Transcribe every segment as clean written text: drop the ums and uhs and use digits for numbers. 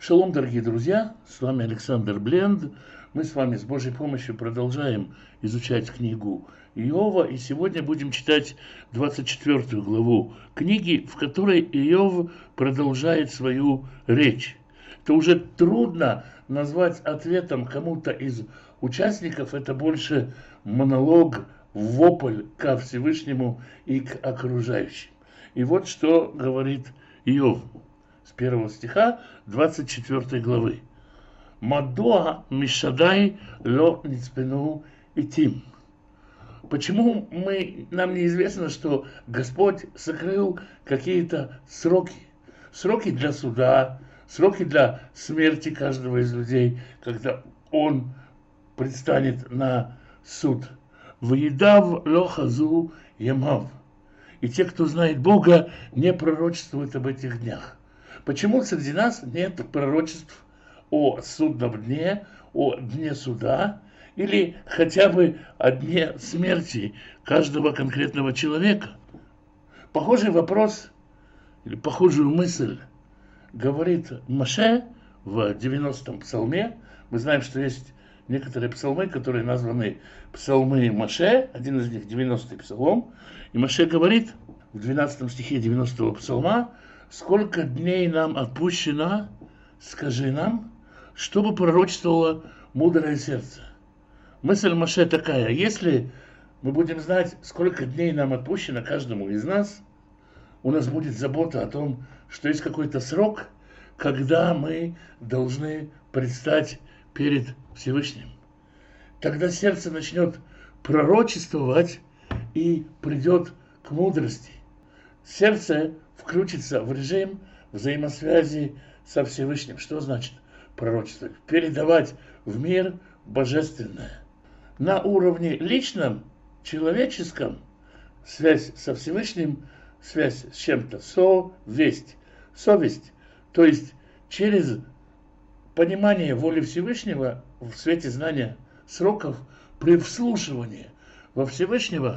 Шалом, дорогие друзья, с вами Александр Бленд. Мы с вами с Божьей помощью продолжаем изучать книгу Иова, и сегодня будем читать 24 главу книги, в которой Иов продолжает свою речь. Это уже трудно назвать ответом кому-то из участников, это больше монолог, вопль ко Всевышнему и к окружающим. И вот что говорит Иов с 1 стиха 24 главы. Мадоа мишадай ло ницпену итим. Почему нам неизвестно, что Господь сокрыл какие-то сроки? Сроки для суда, сроки для смерти каждого из людей, когда он предстанет на суд. Ваидав ло хазу ямав. И те, кто знает Бога, не пророчествуют об этих днях. Почему среди нас нет пророчеств о судном дне, о дне суда или хотя бы о дне смерти каждого конкретного человека? Похожий вопрос или похожую мысль говорит Моше в 90-м псалме. Мы знаем, что есть некоторые псалмы, которые названы псалмы Моше, один из них 90-й псалом. И Моше говорит в 12 стихе 90-го псалма: «Сколько дней нам отпущено, скажи нам, чтобы пророчествовало мудрое сердце». Мысль Моше такая: если мы будем знать, сколько дней нам отпущено каждому из нас, у нас будет забота о том, что есть какой-то срок, когда мы должны предстать перед Всевышним. Тогда сердце начнет пророчествовать и придет к мудрости. Сердце включится в режим взаимосвязи со Всевышним. Что значит пророчествовать? Передавать в мир божественное. На уровне личном, человеческом, связь со Всевышним, связь с чем-то, совесть. Совесть, то есть через понимание воли Всевышнего в свете знания сроков, при вслушивании во Всевышнего,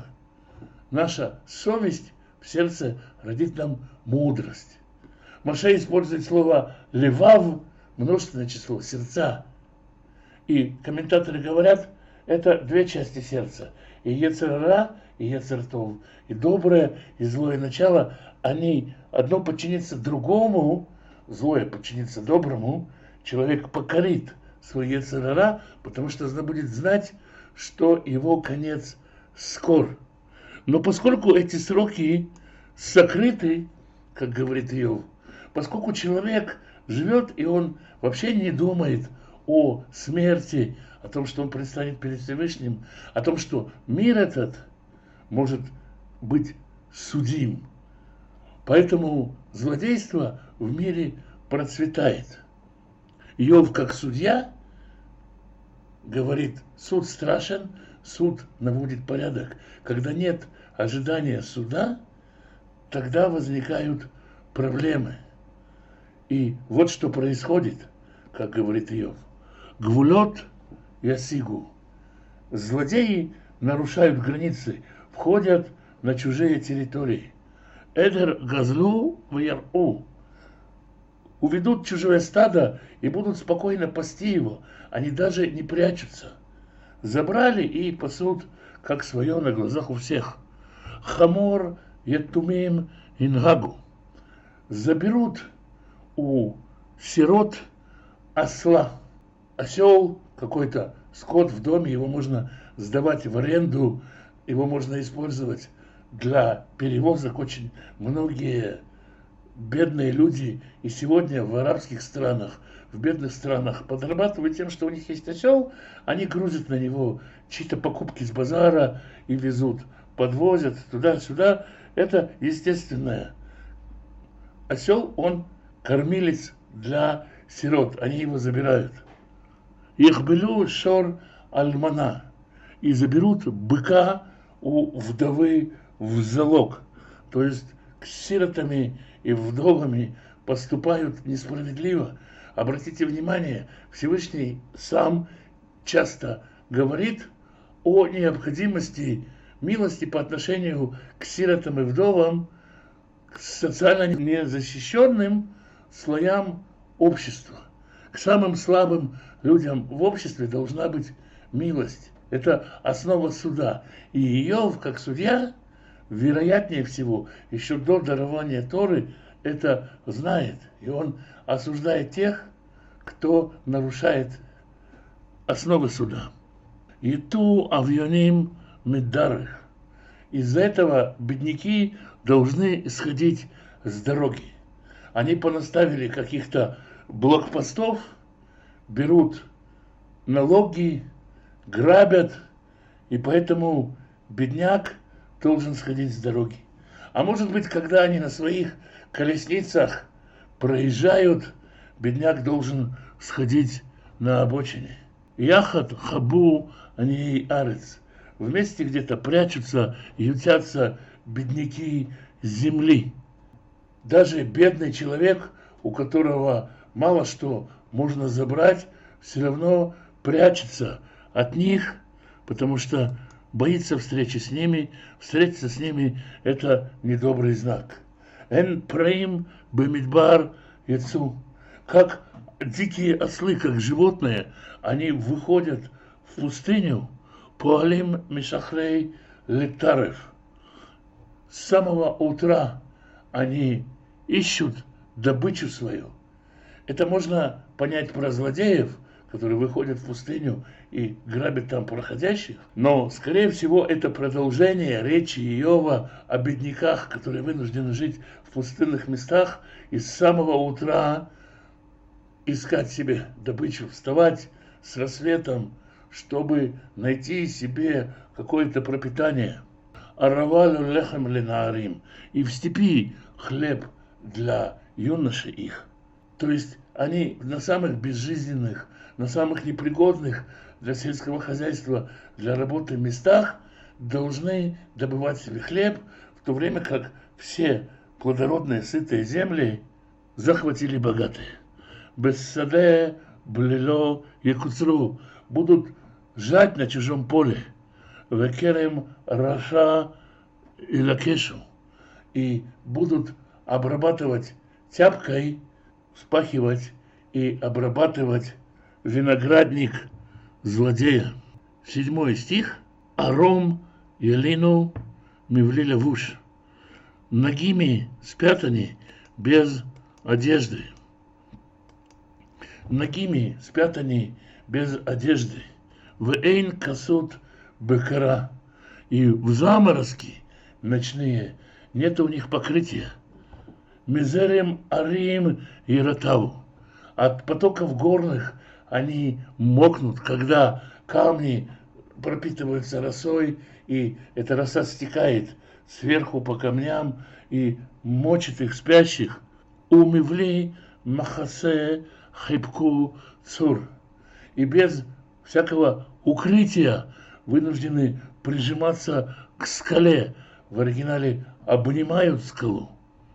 наша совесть в сердце родит нам мудрость. Моше использует слово «левав», множественное число, сердца. И комментаторы говорят, это две части сердца. И йецер ара, и йецер тов. И доброе, и злое начало, они одно подчинится другому, злое подчинится доброму, человек покорит свой йецер ара, потому что он будет знать, что его конец скор. Но поскольку эти сроки сокрыты, как говорит Иов, поскольку человек живет, и он вообще не думает о смерти, о том, что он предстанет перед Всевышним, о том, что мир этот может быть судим. Поэтому злодейство в мире процветает. Иов, как судья, говорит: суд страшен, суд наводит порядок. Когда нет ожидания суда, тогда возникают проблемы. И вот что происходит, как говорит Иов. Гвулот ясигу. Злодеи нарушают границы, входят на чужие территории. Эдер газлу ваяр-у. Уведут чужое стадо и будут спокойно пасти его. Они даже не прячутся. Забрали и пасут, как свое, на глазах у всех. Хамор ятумим ингагу. Заберут у сирот осла. Осел, какой-то скот в доме, его можно сдавать в аренду, его можно использовать для перевозок. Очень многие бедные люди и сегодня в арабских странах, в бедных странах подрабатывают тем, что у них есть осел, они грузят на него чьи-то покупки с базара и везут, подвозят туда-сюда. Это естественное. Осел, он кормилец для сирот, они его забирают. Ихбелю шор альмана. И заберут быка у вдовы в залог. То есть с сиротами и вдовами поступают несправедливо. Обратите внимание, Всевышний сам часто говорит о необходимости милости по отношению к сиротам и вдовам, к социально незащищенным слоям общества. К самым слабым людям в обществе должна быть милость. Это основа суда. И Иов, как судья, вероятнее всего, еще до дарования Торы, это знает. И он осуждает тех, кто нарушает основы суда. И ту авионим медарых. Из-за этого бедняки должны исходить с дороги. Они понаставили каких-то блокпостов, берут налоги, грабят, и поэтому бедняк должен сходить с дороги. А может быть, когда они на своих колесницах проезжают, бедняк должен сходить на обочине. Яхат хабу они арец. Вместе где-то прячутся, ютятся бедняки с земли. Даже бедный человек, у которого мало что можно забрать, все равно прячется от них, потому что боится встречи с ними. Встретиться с ними – это недобрый знак. Эн праим бемидбар яцу. Как дикие ослы, как животные, они выходят в пустыню, поалим мишахрей летарев. С самого утра они ищут добычу свою. Это можно понять про злодеев, которые выходят в пустыню и грабят там проходящих. Но, скорее всего, это продолжение речи Иова о бедняках, которые вынуждены жить в пустынных местах и с самого утра искать себе добычу, вставать с рассветом, чтобы найти себе какое-то пропитание. Аравалю лехем ленаарим. И в степи хлеб для юношей их. То есть они на самых безжизненных, на самых непригодных для сельского хозяйства, для работы местах должны добывать себе хлеб, в то время как все плодородные, сытые земли захватили богатые. Бессаде, блило, якуцру будут жать на чужом поле. Векерем, раша и лакешу. И будут обрабатывать тяпкой, вспахивать и обрабатывать виноградник злодея. 7 стих. Аром елину мивли левуш. Нагими спят они без одежды. Нагими спят они без одежды. В эйн касут бекара. И в заморозки ночные нет у них покрытия. Мизерем арим и ротаву. От потоков горных они мокнут, когда камни пропитываются росой, и эта роса стекает сверху по камням и мочит их спящих. Умивли махасе хибку цур. И без всякого укрытия вынуждены прижиматься к скале. В оригинале обнимают скалу.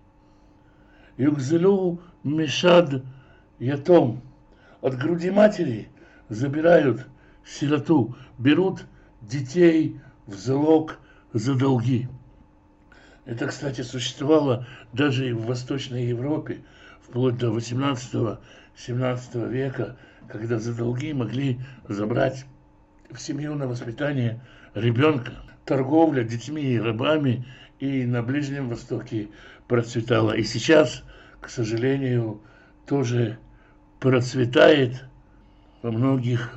Югзелю мешад ятом. От груди матери забирают сироту, берут детей в залог за долги. Это, кстати, существовало даже и в Восточной Европе, вплоть до 18-17 века, когда за долги могли забрать в семью на воспитание ребенка. Торговля детьми и рабами и на Ближнем Востоке процветала. И сейчас, к сожалению, тоже процветает во многих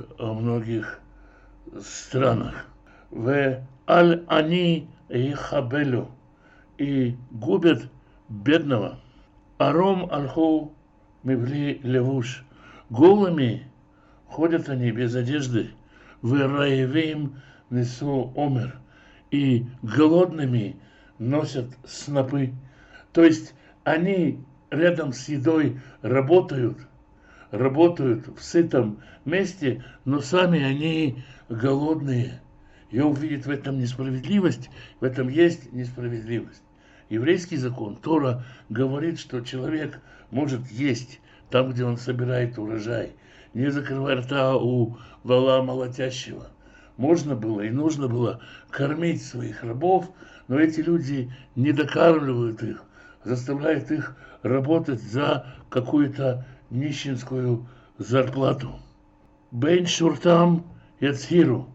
странах. В аль-ани и хабелю. И губят бедного. Аром альху мивли левуш. Голыми ходят они без одежды. В раевим несу омер. И голодными носят снопы. То есть они рядом с едой работают в сытом месте, но сами они голодные. Иов видит в этом несправедливость, в этом есть несправедливость. Еврейский закон, Тора, говорит, что человек может есть там, где он собирает урожай, не закрывая рта у вала молотящего. Можно было и нужно было кормить своих рабов, но эти люди не докармливают их, заставляют их работать за какую-то нищенскую зарплату. Бейн шуртам яцхиру.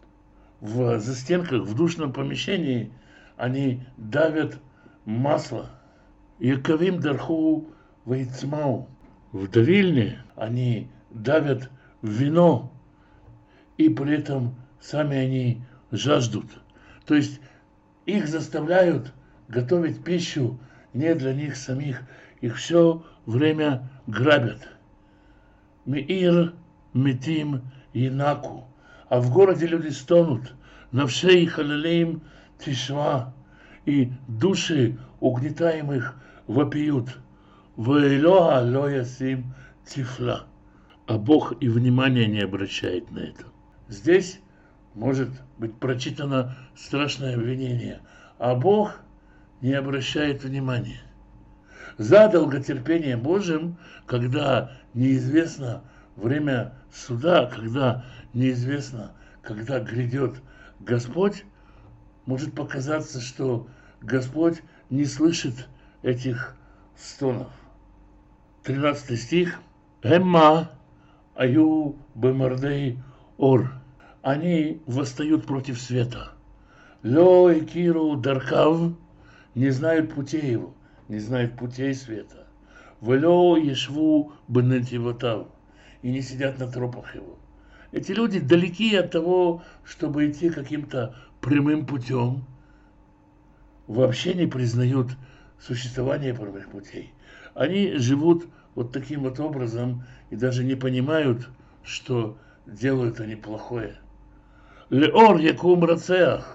В застенках, в душном помещении они давят масло. Яковим дарху вейцмау. В давильне они давят вино, и при этом сами они жаждут. То есть их заставляют готовить пищу не для них самих. Их все время грабят. Меир метим инаку. А в городе люди стонут. Навшей халалеем тишва. И души угнетаемых вопиют. Ваэлоа лоясим тифла. А Бог и внимания не обращает на это. Здесь может быть прочитано страшное обвинение, а Бог не обращает внимания. За долготерпением Божьим, когда неизвестно время суда, когда неизвестно, когда грядет Господь, может показаться, что Господь не слышит этих стонов. 13 стих. Эмма аю бемардей ор. Они восстают против света. Ло и киру даркав, не знают путей его, не знают путей света. Вело ешву бенетивотав, и не сидят на тропах его. Эти люди далеки от того, чтобы идти каким-то прямым путем, вообще не признают существование прямых путей. Они живут вот таким вот образом и даже не понимают, что делают они плохое. Леор якум рацеах.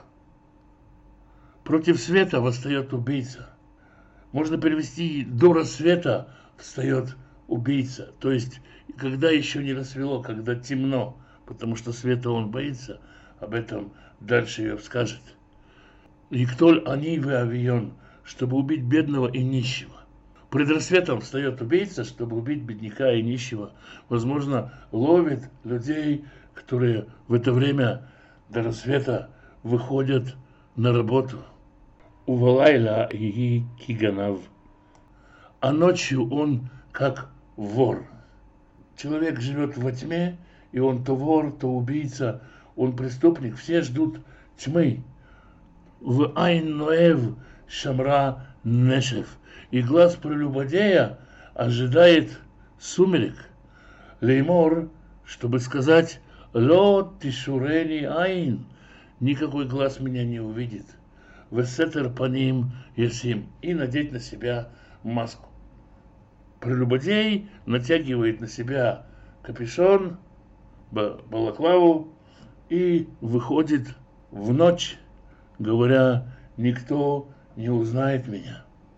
Против света восстает убийца. Можно перевести: до рассвета встает убийца. То есть, когда еще не рассвело, когда темно, потому что света он боится, об этом дальше ее скажет. Иктоль они в авион, чтобы убить бедного и нищего. Пред рассветом встает убийца, чтобы убить бедняка и нищего. Возможно, ловит людей, которые в это время до рассвета выходят на работу. Увалайла и киганав. А ночью он как вор. Человек живет во тьме, и он то вор, то убийца, он преступник. Все ждут тьмы. В айн ноэв шамра нешев. И глаз прелюбодея ожидает сумерек. Леймор, чтобы сказать: ло тишурени айн, никакой глаз меня не увидит. Весетер паним ясим, и надеть на себя маску. Прелюбодей натягивает на себя капюшон, балаклаву и выходит в ночь, говоря: никто не узнает меня.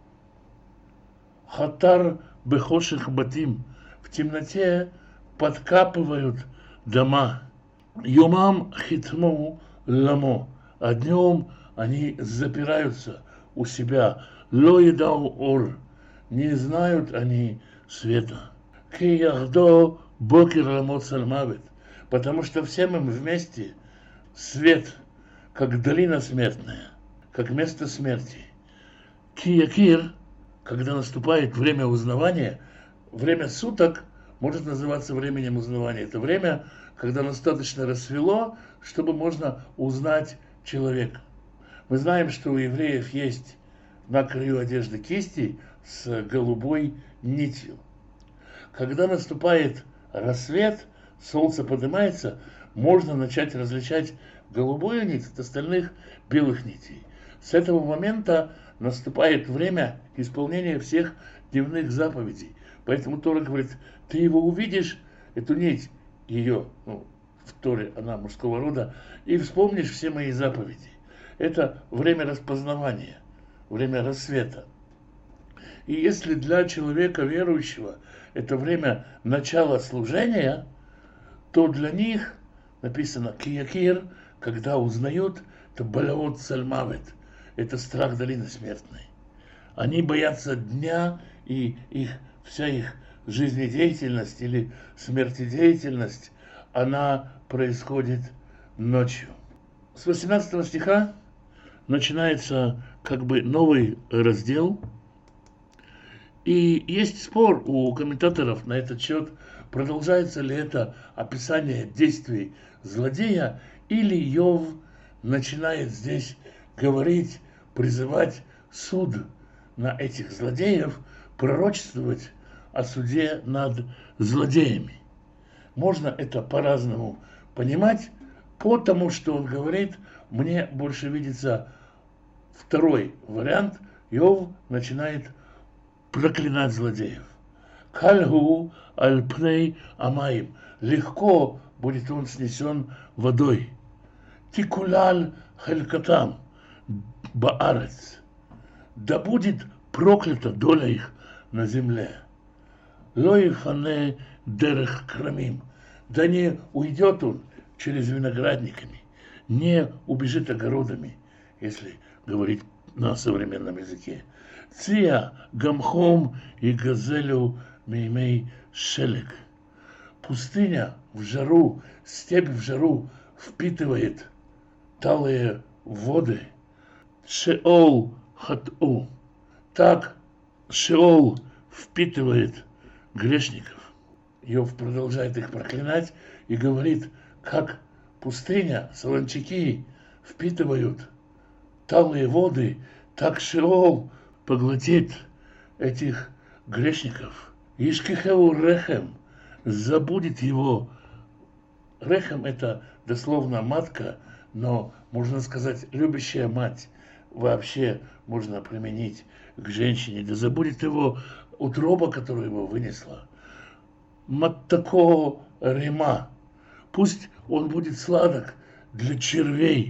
Хатар бехоших батим, в темноте подкапывают дома. Юмам хитму ламо, а днем они запираются у себя. Ло едау ор, не знают они света. Ки яхдо бокер ламот сальмавит, потому что всем им вместе свет, как долина смертная, как место смерти. Ки якир, когда наступает время узнавания, время суток может называться временем узнавания. Это время, когда достаточно рассвело, чтобы можно узнать человека. Мы знаем, что у евреев есть на краю одежды кисти с голубой нитью. Когда наступает рассвет, солнце поднимается, можно начать различать голубую нить от остальных белых нитей. С этого момента наступает время исполнения всех дневных заповедей. Поэтому Тора говорит: ты его увидишь, эту нить, ее, в Торе она мужского рода, и вспомнишь все мои заповеди. Это время распознавания, время рассвета. И если для человека верующего это время начала служения, то для них написано киякир, когда узнают, то балаот сальмавет, это страх долины смертной. Они боятся дня, и вся их жизнедеятельность или смертидеятельность, она происходит ночью. С 18 стиха начинается как бы новый раздел. И есть спор у комментаторов на этот счет, продолжается ли это описание действий злодея, или Иов начинает здесь говорить, призывать суд на этих злодеев, пророчествовать о суде над злодеями. Можно это по-разному понимать, потому что он говорит, мне больше видится второй вариант, Иов начинает проклинать злодеев. Кальгу альпней амаим. Легко будет он снесен водой. Тикулаль хелькатам баарец. Да будет проклята доля их на земле. Лоихане дерех крамим. Да не уйдет он через виноградниками, не убежит огородами, если говорить на современном языке. Ция гамхом и газелю меймей шелек. Пустыня в жару, степь в жару впитывает талые воды. Шеол хату. Так Шеол впитывает грешников. Иов продолжает их проклинать и говорит, как пустыня, солончаки впитывают талые воды, так Шеол поглотит этих грешников. Ишкихеу рехем, забудет его. Рехем — это дословно матка, но можно сказать любящая мать. Вообще можно применить к женщине. Да забудет его утроба, которая его вынесла. Маттако рима. Пусть он будет сладок для червей.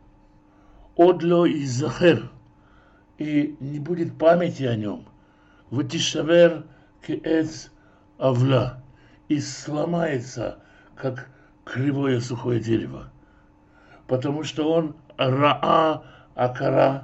Одло и захер. И не будет памяти о нем. Ватишавер кеэц авла. И сломается, как кривое сухое дерево. Потому что он раа акара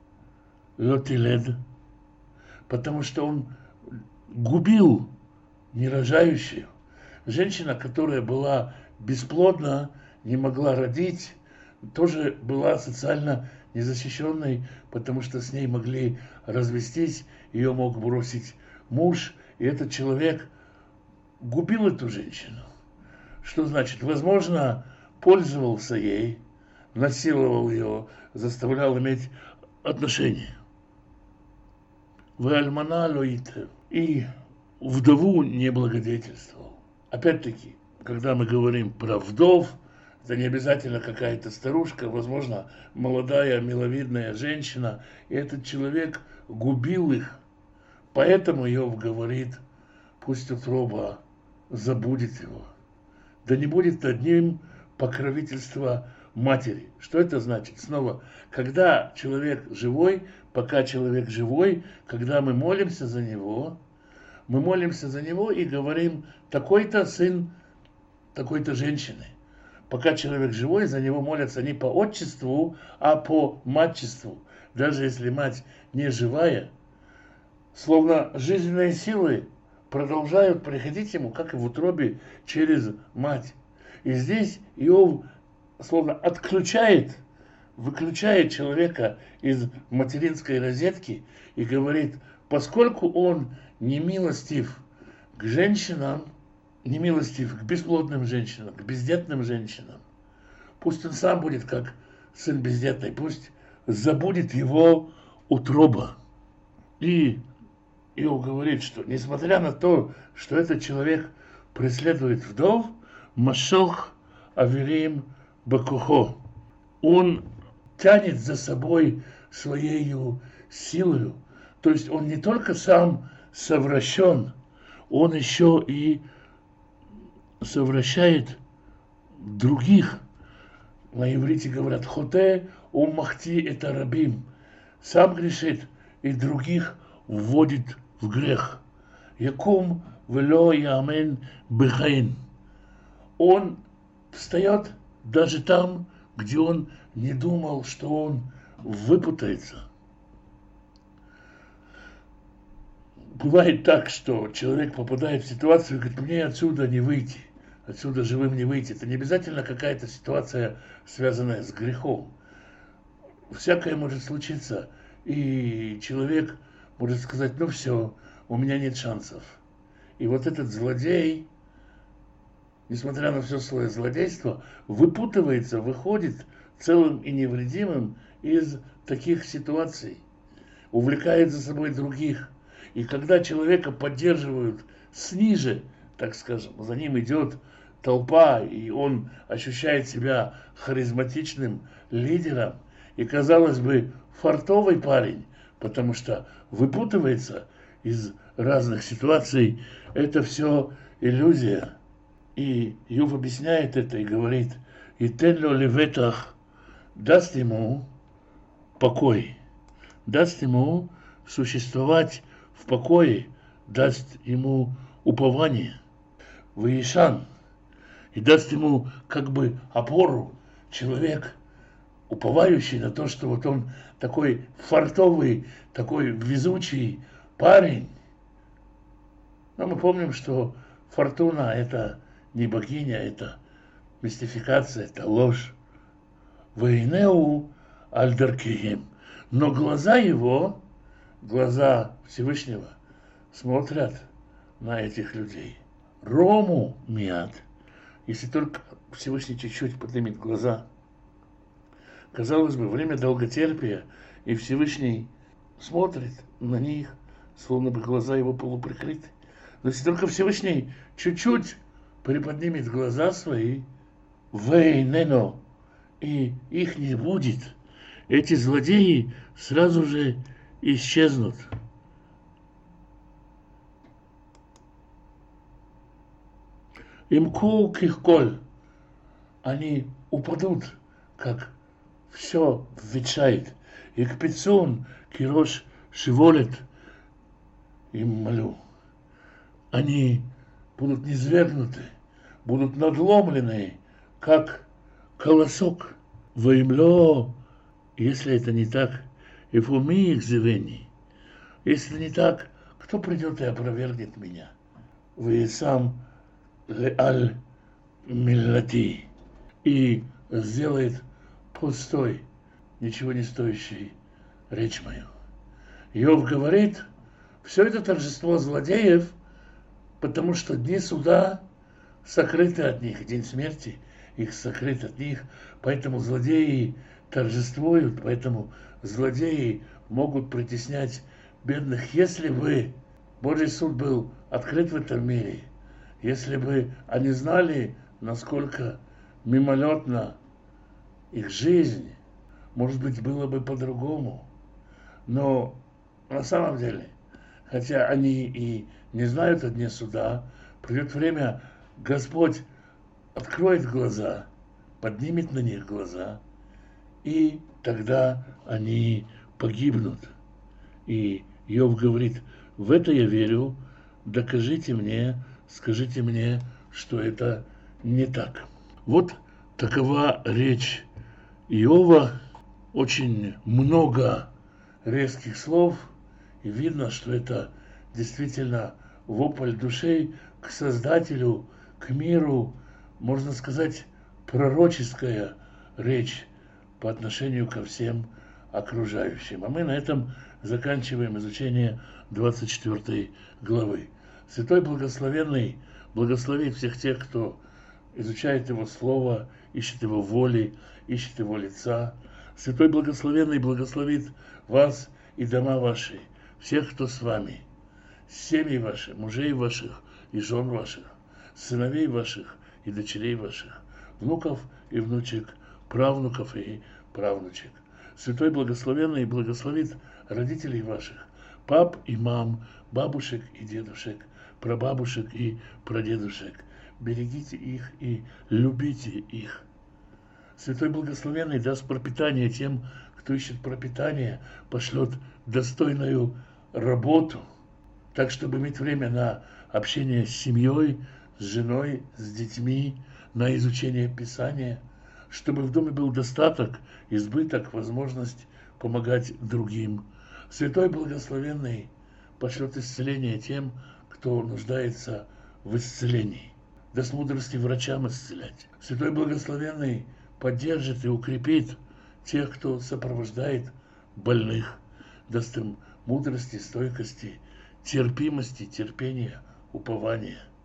лотилед. Потому что он губил нерожающую. Женщина, которая была бесплодна, не могла родить, тоже была социально незащищенной, потому что с ней могли развестись, ее мог бросить муж, и этот человек губил эту женщину. Что значит? Возможно, пользовался ей, насиловал ее, заставлял иметь отношения. Вальмана лоите. И вдову не благодетельствовал. Опять-таки, когда мы говорим про вдов, это не обязательно какая-то старушка, возможно, молодая, миловидная женщина, и этот человек губил их. Поэтому Иов говорит, пусть утроба забудет его. Да не будет над ним покровительства матери. Что это значит? Снова, когда человек живой, пока человек живой, когда мы молимся за него и говорим, такой-то сын такой-то женщины. Пока человек живой, за него молятся не по отчеству, а по матчеству. Даже если мать не живая, словно жизненные силы продолжают приходить ему, как и в утробе, через мать. И здесь Иов словно выключает человека из материнской розетки и говорит, поскольку он не милостив к женщинам, не милостив к бесплодным женщинам, к бездетным женщинам, пусть он сам будет как сын бездетный, пусть забудет его утроба. И Иов говорит, что несмотря на то, что этот человек преследует вдов, Машох Аверим Бакухо, он тянет за собой своей силою. То есть он не только сам совращен, он еще и совращает других. На иврите говорят хоте умахти это рабим. Сам грешит и других вводит в грех. Якум вело ямен бехаин. Он встает даже там, где он не думал, что он выпутается. Бывает так, что человек попадает в ситуацию и говорит, мне отсюда не выйти, отсюда живым не выйти. Это не обязательно какая-то ситуация, связанная с грехом. Всякое может случиться, и человек может сказать, ну все, у меня нет шансов. И вот этот злодей, несмотря на все свое злодейство, выпутывается, выходит целым и невредимым из таких ситуаций, увлекает за собой других. И когда человека поддерживают сниже, так скажем, за ним идет толпа, и он ощущает себя харизматичным лидером, и, казалось бы, фартовый парень, потому что выпутывается из разных ситуаций, это все иллюзия. И Иов объясняет это и говорит: «И тенло леветах», даст ему покой, даст ему существовать в покое, даст ему упование, Ваишан, и даст ему как бы опору. Человек, уповающий на то, что вот он такой фартовый, такой везучий парень. Но мы помним, что фортуна – это не богиня, это мистификация, это ложь. Вейнеу альдаркием. Но глаза его, глаза Всевышнего, смотрят на этих людей. Рому миат. Если только Всевышний чуть-чуть поднимет глаза. Казалось бы, время долготерпия, и Всевышний смотрит на них, словно бы глаза его полуприкрыты. Но если только Всевышний чуть-чуть приподнимет глаза свои, вейнено, и их не будет, эти злодеи сразу же исчезнут. Имку кихколь, они упадут, как все ветшает. И к пиццун кирош шиволет им молю. Они будут низвергнуты, будут надломлены, как колосок. Воимло, если это не так, и фуми их зевени. Если не так, кто придет и опровергнет меня? Вы сам леаль миллати, и сделает пустой, ничего не стоящий речь мою. Иов говорит, все это торжество злодеев, потому что дни суда сокрыты от них, день смерти их сокрыт от них, поэтому злодеи торжествуют, поэтому злодеи могут притеснять бедных. Если бы Божий суд был открыт в этом мире, если бы они знали, насколько мимолетна их жизнь, может быть, было бы по-другому. Но на самом деле, хотя они и не знают о дне суда, придет время, Господь откроет глаза, поднимет на них глаза, и тогда они погибнут. И Иов говорит, в это я верю, докажите мне, скажите мне, что это не так. Вот такова речь Иова, очень много резких слов, и видно, что это действительно вопль души к Создателю, к миру, можно сказать, пророческая речь по отношению ко всем окружающим. А мы на этом заканчиваем изучение 24 главы. Святой Благословенный благословит всех тех, кто изучает Его Слово, ищет Его воли, ищет Его лица. Святой Благословенный благословит вас и дома ваши, всех, кто с вами, семьи ваши, мужей ваших и жен ваших, сыновей ваших и дочерей ваших, внуков и внучек, правнуков и правнучек. Святой Благословенный благословит родителей ваших, пап и мам, бабушек и дедушек, прабабушек и прадедушек. Берегите их и любите их. Святой Благословенный даст пропитание тем, кто ищет пропитание, пошлет достойную работу, так, чтобы иметь время на общение с семьей, с женой, с детьми, на изучение Писания, чтобы в доме был достаток, избыток, возможность помогать другим. Святой Благословенный пошлет исцеление тем, кто нуждается в исцелении. Даст мудрости врачам исцелять. Святой Благословенный поддержит и укрепит тех, кто сопровождает больных. Даст им мудрости, стойкости, терпимости, терпения, упования.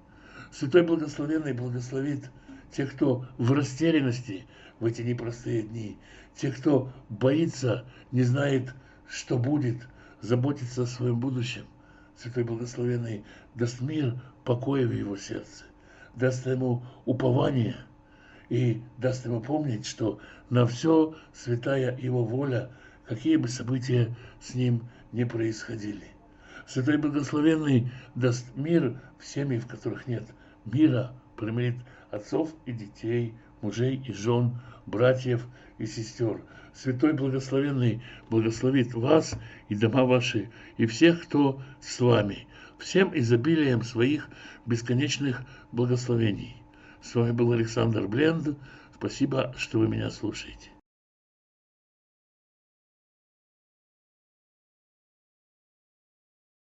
Святой Благословенный благословит тех, кто в растерянности в эти непростые дни, тех, кто боится, не знает, что будет, заботится о своем будущем. Святой Благословенный даст мир, покой в его сердце, даст ему упование и даст ему помнить, что на все святая его воля, какие бы события с ним не происходили. Святой Благословенный даст мир в семьи, в которых нет мира, примирит отцов и детей, мужей и жен, братьев и сестер. Святой Благословенный благословит вас и дома ваши, и всех, кто с вами, всем изобилием своих бесконечных благословений. С вами был Александр Бленд. Спасибо, что вы меня слушаете.